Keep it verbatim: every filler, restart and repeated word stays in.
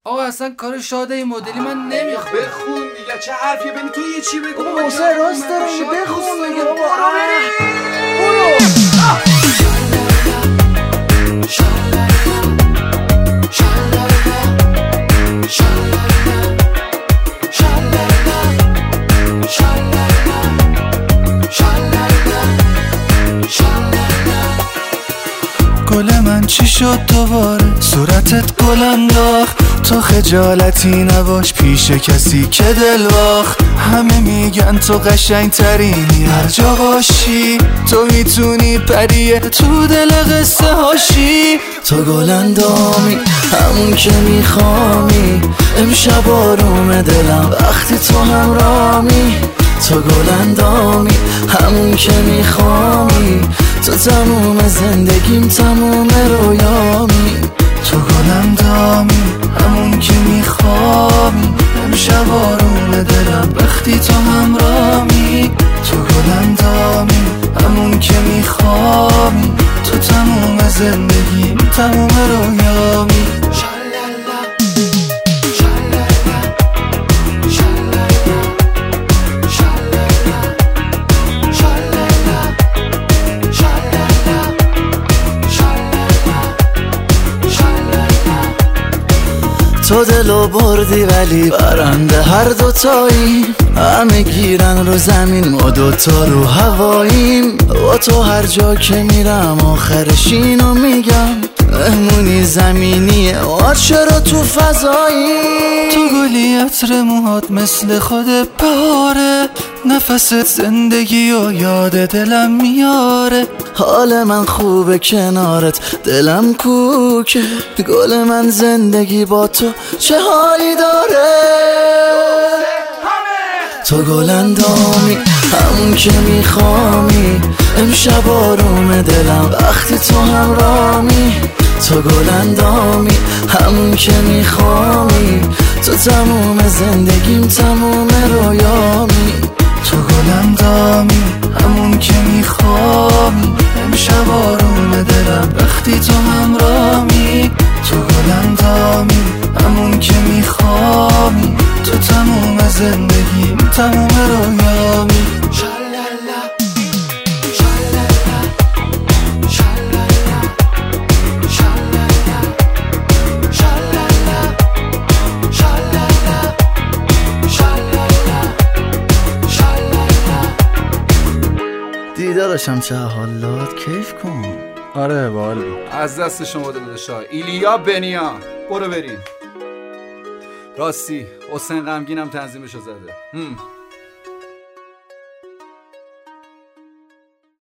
آقا اصلا کار شاده این مدلی من نمیخوام. بخون دیگه، چه حرفیه؟ ببین تو یه چی بگو. بابا حسین راست داره میگه، بخون دیگه بابا. برو بریم. گل من چی شد دوباره؟ صورتت گل انداخت. تو خجالتی نباش پیش کسی که دل باخت. همه میگن تو قشنگ ترینی هر جا باشی. تو میتونی پریه تو دل قصه هاشی. تو گل اندامی همون که میخوامی. امشب آروم دلم وقتی تو همرامی. تو گل اندامی همون که میخوامی. تو تموم زندگیم تموم رویامی. تو گل اندامی همون که میخوامی. امشب آروم دلم وقتی تو همرامی. تو گل اندامی همون که میخوامی. تو تموم زندگیم تموم رویامی. تو دلو بردی ولی برنده هر دوتایی. همه گیرن رو زمین ما دوتا رو هواییم. با تو هر جا که میرم آخرش اینو میگم. مهمونی زمینیه ما چرا تو فضایی. تو گلی عطر موهات مثل خود بهاره. نفست زندگی و یاد دلم میاره. حال من خوبه کنارت دلم کوکه. گل من زندگی با تو چه حالی داره. تو گل اندامی همون که میخوامی. امشب آروم دلم وقتی تو همرامی. تو گل اندامی همون که میخوامی. تو تموم زندگیم تموم رویامی. تو گل اندامی همون که میخوامی. امشب آروم دلم وقتی تو همرامی. تو گل اندامی همون که میخوامی. تو تموم زندگیم تموم رویامی. دیدارشم چه حالات، کیف کن. آره باحال بود. از دست شما داداشا ایلیا بنیا. برو بریم. راستی حسین غمگینم تنظیمشو زده. هم.